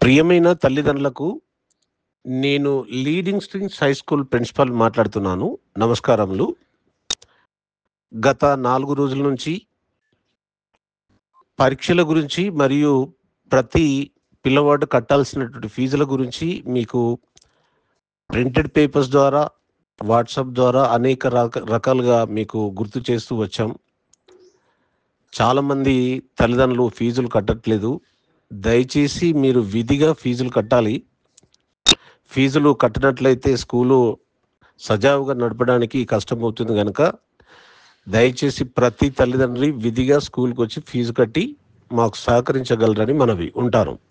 ప్రియమైన తల్లిదండ్రులకు నేను leading strings high school principal మాట్లాడుతున్నాను. నమస్కారములు. గత 4 రోజుల నుంచి పరీక్షల గురించి మరియు ప్రతి పిల్లవాడు కట్టాల్సినటువంటి ఫీజుల గురించి మీకు ప్రింటెడ్ పేపర్స్ ద్వారా, వాట్సాప్ ద్వారా అనేక రకాలుగా మీకు గుర్తు చేస్తూ వచ్చాం. చాలామంది తల్లిదండ్రులు ఫీజులు కట్టట్లేదు. దయచేసి మీరు విధిగా ఫీజులు కట్టాలి. ఫీజులు కట్టినట్లయితే స్కూలు సజావుగా నడపడానికి కష్టమవుతుంది గనక దయచేసి ప్రతి తల్లిదండ్రి విధిగా స్కూల్‌కొచ్చి ఫీజు కట్టి మాకు సహకరించగలరని మనవి. ఉంటాను.